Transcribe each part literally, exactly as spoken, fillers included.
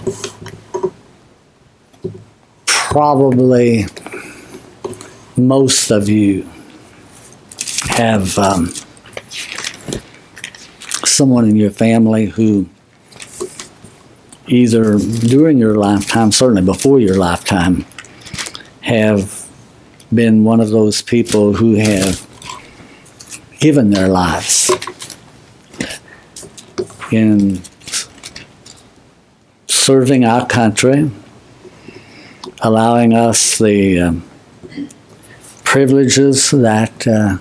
probably most of you have um, someone in your family who either during your lifetime, certainly before your lifetime, have been one of those people who have given their lives in serving our country, allowing us the um, privileges that uh,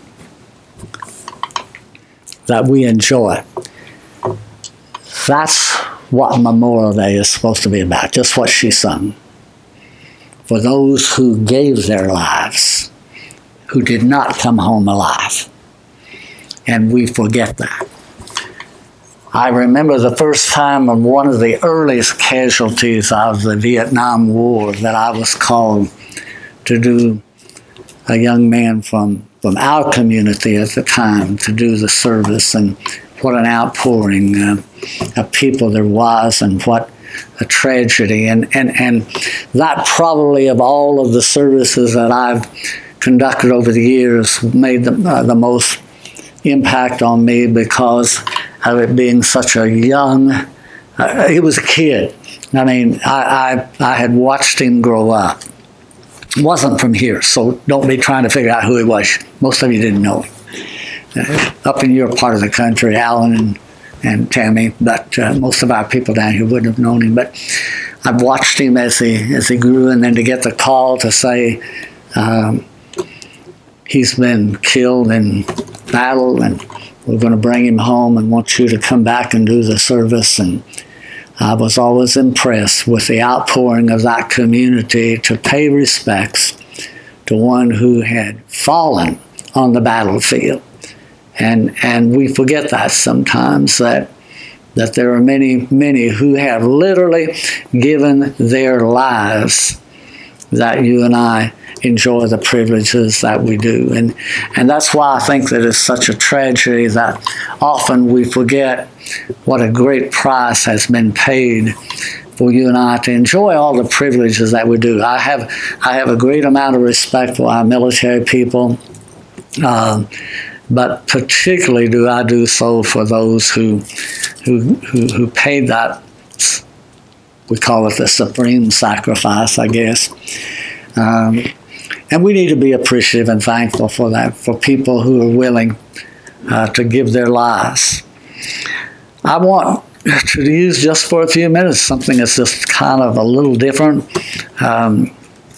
that we enjoy. That's what Memorial Day is supposed to be about, just what she sung. For those who gave their lives, who did not come home alive. And we forget that. I remember the first time of one of the earliest casualties of the Vietnam War that I was called to do, a young man from, from our community at the time, to do the service, and what an outpouring uh, of people there was, and what a tragedy. And, and, and that probably, of all of the services that I've conducted over the years, made the, uh, the most impact on me because of it being such a young, uh, he was a kid. I mean, I, I, I had watched him grow up. Wasn't from here, so don't be trying to figure out who he was. Most of you didn't know him. Uh, up in your part of the country, Alan and, and Tammy, but uh, most of our people down here wouldn't have known him. But I've watched him as he as he grew, and then to get the call to say um, he's been killed in battle, and we're going to bring him home and want you to come back and do the service. And I was always impressed with the outpouring of that community to pay respects to one who had fallen on the battlefield. And and we forget that sometimes, that that there are many, many who have literally given their lives that you and I enjoy the privileges that we do. And and that's why I think that it's such a tragedy that often we forget what a great price has been paid for you and I to enjoy all the privileges that we do. I have I have a great amount of respect for our military people, um, but particularly do I do so for those who who who, who paid that, we call it the supreme sacrifice, I guess. Um, and we need to be appreciative and thankful for that, for people who are willing uh, to give their lives. I want to use just for a few minutes something that's just kind of a little different. Um,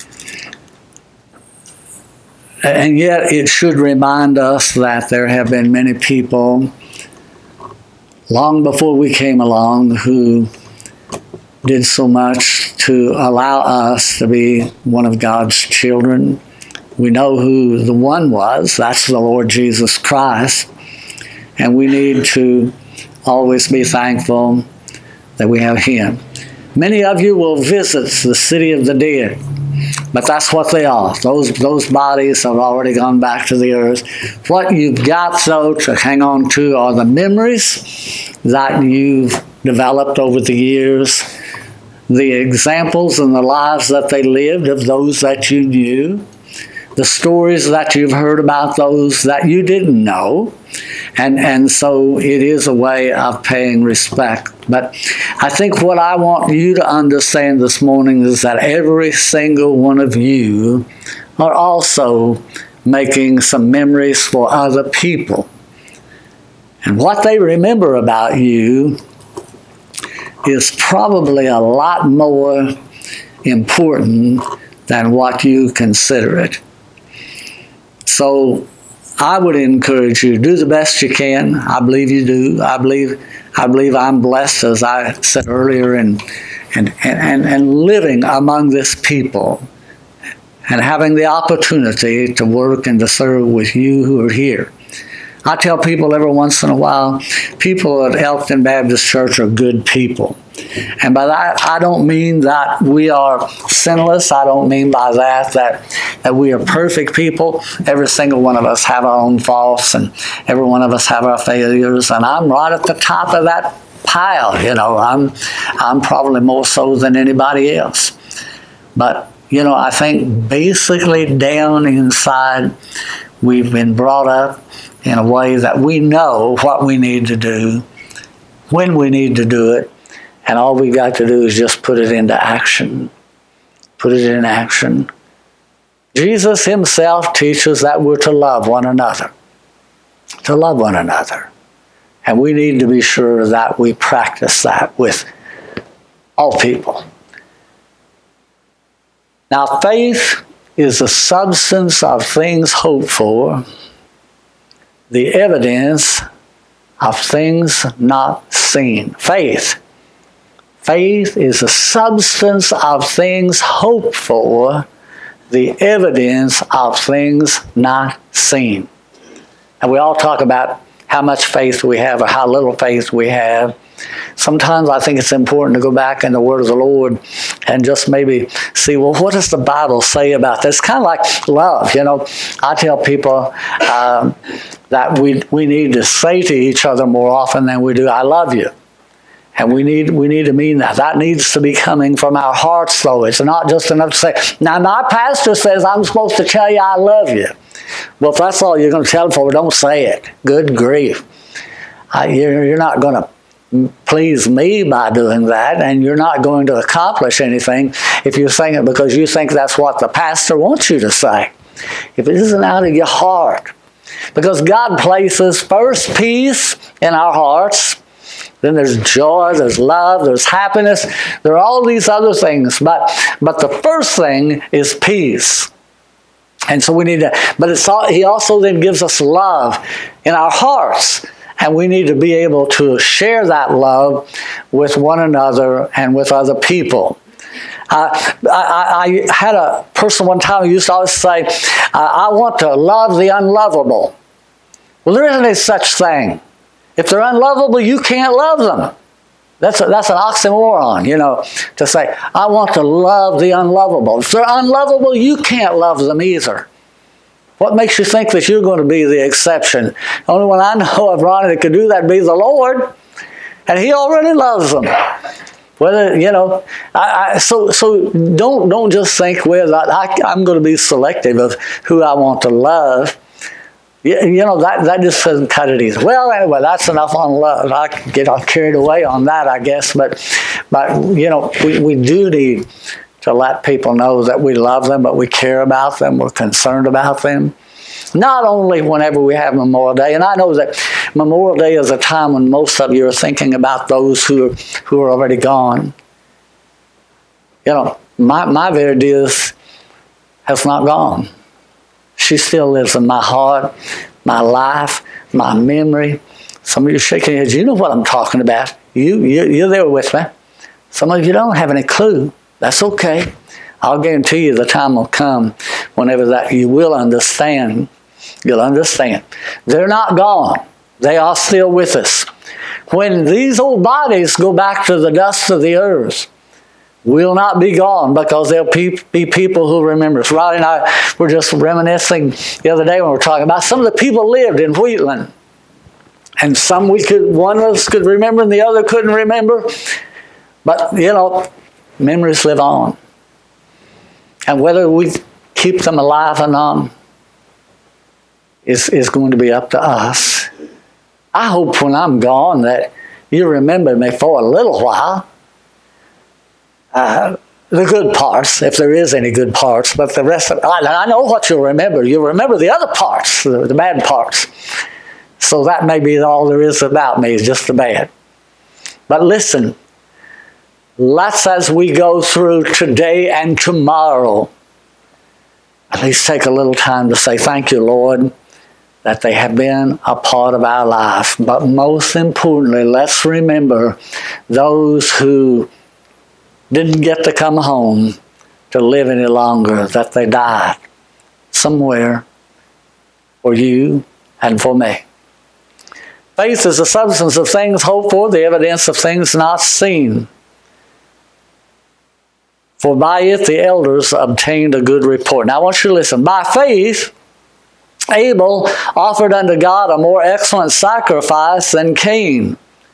and yet it should remind us that there have been many people long before we came along who did so much to allow us to be one of God's children. We know who the one was. That's the Lord Jesus Christ. And we need to always be thankful that we have him. Many of you will visit the city of the dead, but that's what they are. Those, those bodies have already gone back to the earth. What you've got, though, to hang on to are the memories that you've developed over the years, the examples and the lives that they lived of those that you knew, the stories that you've heard about those that you didn't know. And, and so it is a way of paying respect. But I think what I want you to understand this morning is that every single one of you are also making some memories for other people. And what they remember about you is probably a lot more important than what you consider it. So I would encourage you to do the best you can. I believe you do. I believe I believe I'm blessed, as I said earlier, and and and, and living among this people and having the opportunity to work and to serve with you who are here. I tell people every once in a while, people at Elkton Baptist Church are good people. And by that, I don't mean that we are sinless. I don't mean by that that, that we are perfect people. Every single one of us have our own faults, and every one of us have our failures. And I'm right at the top of that pile. You know, I'm, I'm probably more so than anybody else. But, you know, I think basically down inside, we've been brought up in a way that we know what we need to do, when we need to do it, and all we got to do is just put it into action. Put it in action. Jesus himself teaches that we're to love one another. To love one another. And we need to be sure that we practice that with all people. Now, faith is the substance of things hoped for, the evidence of things not seen. Faith. Faith is the substance of things hoped for, the evidence of things not seen. And we all talk about how much faith we have or how little faith we have. Sometimes I think it's important to go back in the Word of the Lord and just maybe see, well, what does the Bible say about this? It's kind of like love, you know. I tell people um, that we we need to say to each other more often than we do, I love you. And we need we need to mean that. That needs to be coming from our hearts, though. It's not just enough to say, now my pastor says I'm supposed to tell you I love you. Well, if that's all you're going to tell them for, don't say it. Good grief. I, you're, you're not going to please me by doing that, and you're not going to accomplish anything if you're saying it because you think that's what the pastor wants you to say. If it isn't out of your heart. Because God places first peace in our hearts, then there's joy, there's love, there's happiness, there are all these other things, but but the first thing is peace. And so we need to, but it's all, he also then gives us love in our hearts. And we need to be able to share that love with one another and with other people. Uh, I, I had a person one time who used to always say, I want to love the unlovable. Well, there isn't a such thing. If they're unlovable, you can't love them. That's a, that's an oxymoron, you know, to say, I want to love the unlovable. If they're unlovable, you can't love them either. What makes you think that you're going to be the exception? The only one I know of, Ronnie, that could do that be the Lord. And he already loves them. Whether, you know, I, I, so so don't don't just think, well, I, I'm going to be selective of who I want to love. You, you know, that, that just doesn't cut it easy. Well, anyway, that's enough on love. I get carried away on that, I guess. But, but you know, we, we do need to let people know that we love them, but we care about them, we're concerned about them. Not only whenever we have Memorial Day, and I know that Memorial Day is a time when most of you are thinking about those who are, who are already gone. You know, my, my Verdi's has not gone. She still lives in my heart, my life, my memory. Some of you are shaking your heads. You know what I'm talking about. You, you, you're there with me. Some of you don't have any clue. That's okay. I'll guarantee you the time will come whenever that you will understand. You'll understand. They're not gone. They are still with us. When these old bodies go back to the dust of the earth, we'll not be gone because there'll be people who remember us. Roddy and I were just reminiscing the other day when we were talking about some of the people lived in Wheatland. And some we could, one of us could remember and the other couldn't remember. But, you know, memories live on. And whether we keep them alive or not is, is going to be up to us. I hope when I'm gone that you remember me for a little while. Uh, the good parts, if there is any good parts, but the rest of I, I know what you'll remember. You'll remember the other parts, the, the bad parts. So that may be all there is about me, is just the bad. But listen, let's, as we go through today and tomorrow, at least take a little time to say, thank you, Lord, that they have been a part of our life. But most importantly, let's remember those who didn't get to come home to live any longer, that they died somewhere for you and for me. Faith is the substance of things hoped for, the evidence of things not seen. For by it the elders obtained a good report. Now I want you to listen. By faith, Abel offered unto God a more excellent sacrifice than Cain,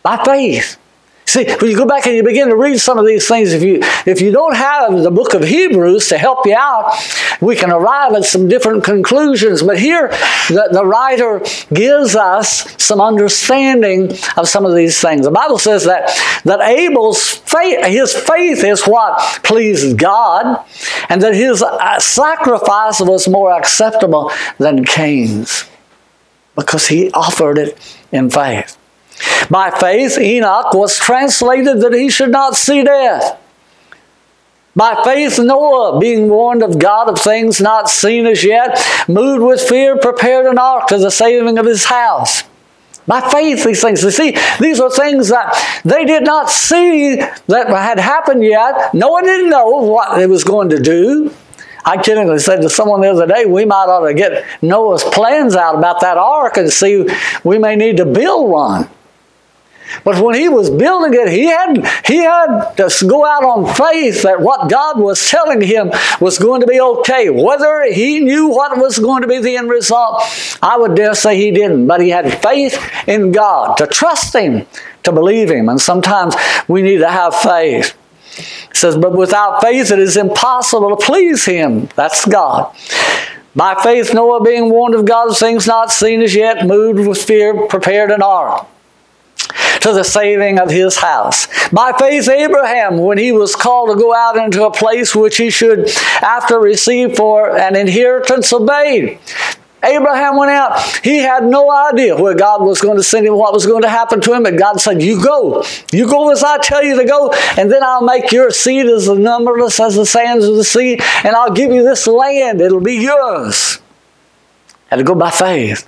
By faith. See, when you go back and you begin to read some of these things, if you if you don't have the book of Hebrews to help you out, we can arrive at some different conclusions. But here, the, the writer gives us some understanding of some of these things. The Bible says that, that Abel's faith, his faith is what pleased God, and that his sacrifice was more acceptable than Cain's, because he offered it in faith. By faith, Enoch was translated that he should not see death. By faith, Noah, being warned of God of things not seen as yet, moved with fear, prepared an ark to the saving of his house. By faith, these things. You see, these are things that they did not see that had happened yet. Noah didn't know what it was going to do. I kiddingly said to someone the other day, we might ought to get Noah's plans out about that ark and see we may need to build one. But when he was building it, he had, he had to go out on faith that what God was telling him was going to be okay. Whether he knew what was going to be the end result, I would dare say he didn't. But he had faith in God, to trust him, to believe him. And sometimes we need to have faith. It says, but without faith it is impossible to please him. That's God. By faith Noah, being warned of God of things not seen as yet, moved with fear, prepared an ark to the saving of his house. By faith Abraham, when he was called to go out into a place which he should after receive for an inheritance, obeyed. Abraham went out. He had no idea where God was going to send him, what was going to happen to him. But God said, you go. You go as I tell you to go, and then I'll make your seed as numberless as the sands of the sea, and I'll give you this land. It'll be yours. Had to go by faith.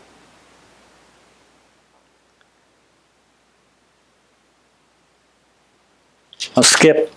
I'll skip.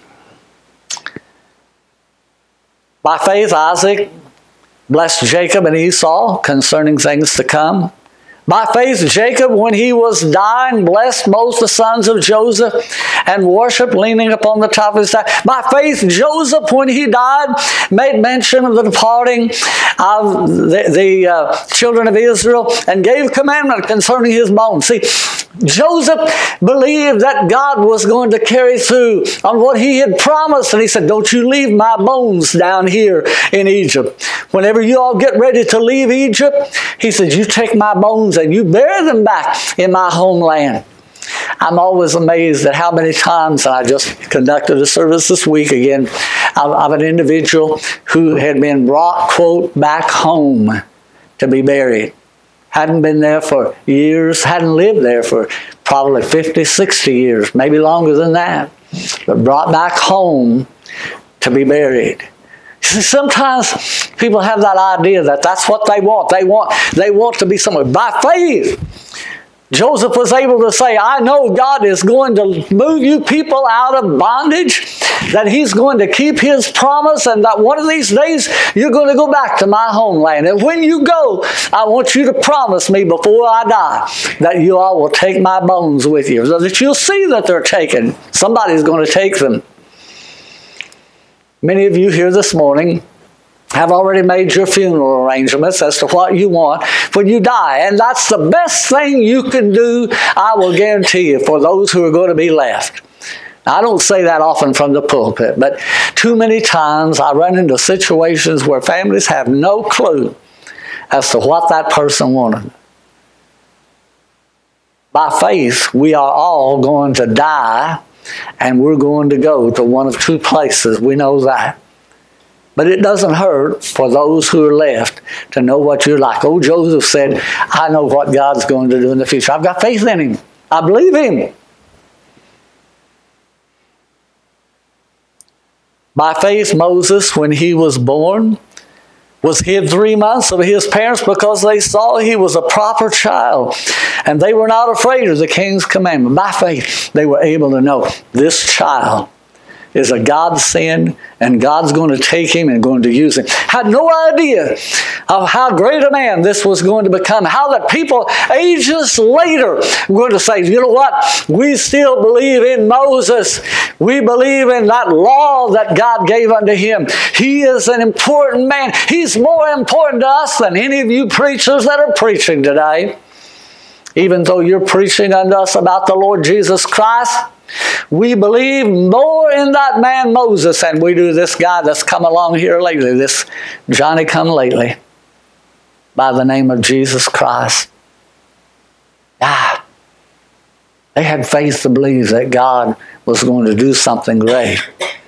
By faith, Isaac blessed Jacob and Esau concerning things to come. By faith, Jacob, when he was dying, blessed both the sons of Joseph and worshiped, leaning upon the top of his thigh. By faith, Joseph, when he died, made mention of the departing of the, the uh, children of Israel and gave commandment concerning his bones. See, Joseph believed that God was going to carry through on what he had promised. And he said, don't you leave my bones down here in Egypt. Whenever you all get ready to leave Egypt, he said, you take my bones and you bury them back in my homeland. I'm always amazed at how many times, and I just conducted a service this week again, of, of an individual who had been brought, quote, back home to be buried. Hadn't been there for years, hadn't lived there for probably fifty, sixty years, maybe longer than that, but brought back home to be buried. See, sometimes people have that idea that that's what they want. They want, they want to be somewhere. By faith, Joseph was able to say, I know God is going to move you people out of bondage, that he's going to keep his promise, and that one of these days you're going to go back to my homeland. And when you go, I want you to promise me before I die that you all will take my bones with you, so that you'll see that they're taken. Somebody's going to take them. Many of you here this morning have already made your funeral arrangements as to what you want when you die. And that's the best thing you can do, I will guarantee you, for those who are going to be left. I don't say that often from the pulpit, but too many times I run into situations where families have no clue as to what that person wanted. By faith, we are all going to die, and we're going to go to one of two places. We know that. But it doesn't hurt for those who are left to know what you're like. Oh, Joseph said, I know what God's going to do in the future. I've got faith in him. I believe him. By faith, Moses, when he was born, was hid three months of his parents because they saw he was a proper child. And they were not afraid of the king's commandment. By faith, they were able to know this child is a godsend, and God's going to take him and going to use him. Had no idea of how great a man this was going to become. How that people ages later were going to say, you know what? We still believe in Moses. We believe in that law that God gave unto him. He is an important man. He's more important to us than any of you preachers that are preaching today. even though you're preaching unto us about the Lord Jesus Christ, we believe more in that man Moses than we do this guy that's come along here lately, this Johnny come lately, by the name of Jesus Christ. Ah, they had faith to believe that God was going to do something great.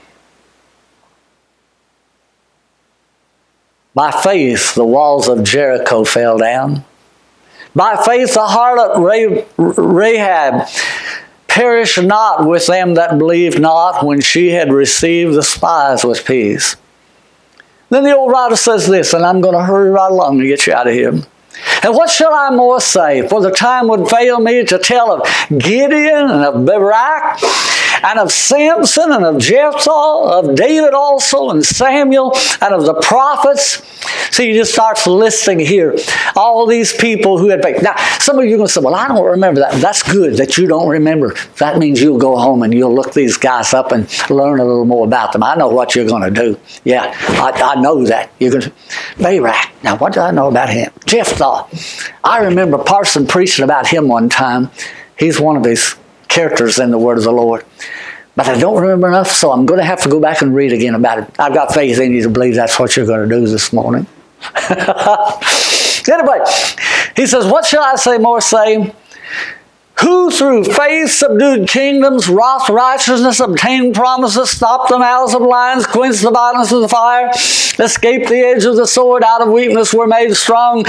By faith, the walls of Jericho fell down. By faith, the harlot Rahab perished not with them that believed not when she had received the spies with peace. Then the old writer says this, and I'm going to hurry right along to get you out of here. And what shall I more say? For the time would fail me to tell of Gideon and of Barak and of Samson and of Jephthah, of David also and Samuel and of the prophets. So he just starts listing here all these people who had faith. Now, some of you are going to say, well, I don't remember that. That's good that you don't remember. That means you'll go home and you'll look these guys up and learn a little more about them. I know what you're going to do. Yeah, I, I know that. You're going to Barak. Now, what do I know about him? Jephthah. I remember Parson preaching about him one time. He's one of his characters in the Word of the Lord. But I don't remember enough, so I'm going to have to go back and read again about it. I've got faith in you to believe that's what you're going to do this morning. Anyway, he says, what shall I say more say? Who through faith subdued kingdoms, wrought righteousness, obtained promises, stopped the mouths of lions, quenched the violence of the fire, escaped the edge of the sword, out of weakness were made strong.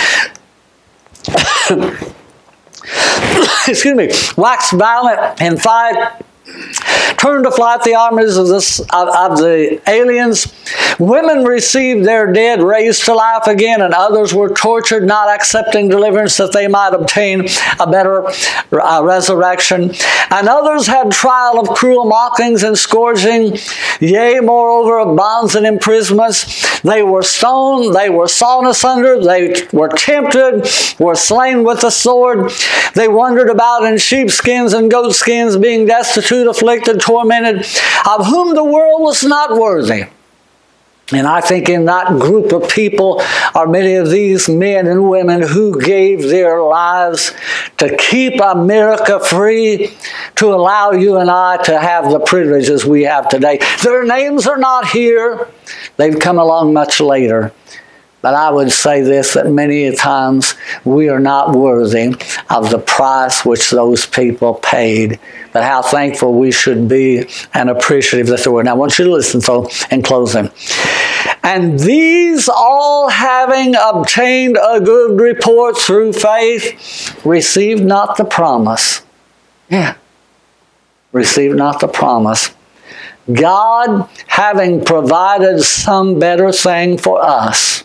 Excuse me, waxed violent in fight, turned to flight the armies of, this, of, of the aliens. Women received their dead raised to life again, and others were tortured, not accepting deliverance that they might obtain a better uh, resurrection. And others had trial of cruel mockings and scourging, yea, moreover, of bonds and imprisonments. They were stoned, they were sawn asunder, they were tempted, were slain with the sword. They wandered about in sheepskins and goatskins, being destitute, afflicted, tormented, of whom the world was not worthy. And I think in that group of people are many of these men and women who gave their lives to keep America free, to allow you and I to have the privileges we have today. Their names are not here. They've come along much later. But I would say this, that many times we are not worthy of the price which those people paid. But how thankful we should be and appreciative that they were. Now I want you to listen so in closing. And these all having obtained a good report through faith, received not the promise. Yeah. Received not the promise. God having provided some better thing for us,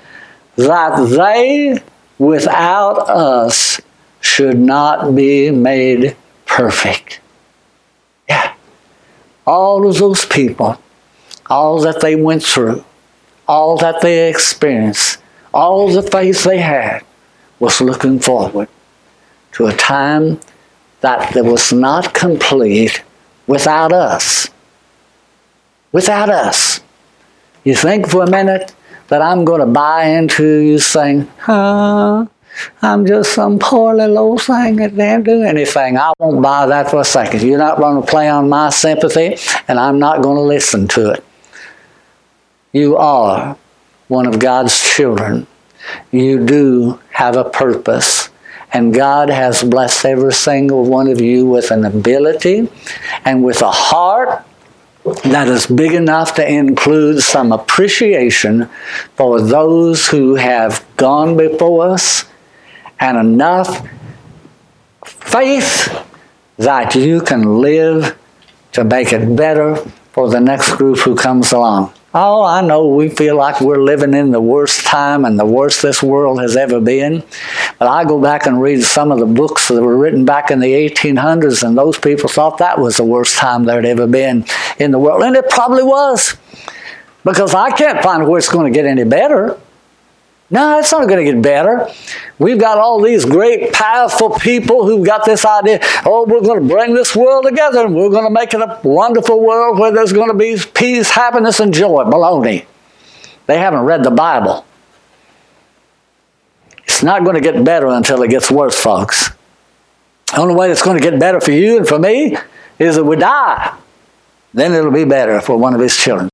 that they without us should not be made perfect. Yeah. All of those people, all that they went through, all that they experienced, all the faith they had was looking forward to a time that was not complete without us. Without us. You think for a minute that I'm going to buy into you saying, huh, I'm just some poor little old thing that didn't do anything. I won't buy that for a second. You're not going to play on my sympathy, and I'm not going to listen to it. You are one of God's children. You do have a purpose. And God has blessed every single one of you with an ability and with a heart that is big enough to include some appreciation for those who have gone before us, and enough faith that you can live to make it better for the next group who comes along. Oh, I know we feel like we're living in the worst time and the worst this world has ever been. But I go back and read some of the books that were written back in the eighteen hundreds, and those people thought that was the worst time there'd ever been in the world. And it probably was. Because I can't find where it's going to get any better. No, it's not going to get better. We've got all these great, powerful people who've got this idea, oh, we're going to bring this world together and we're going to make it a wonderful world where there's going to be peace, happiness, and joy. Baloney. They haven't read the Bible. It's not going to get better until it gets worse, folks. The only way it's going to get better for you and for me is that we die. Then it'll be better for one of his children.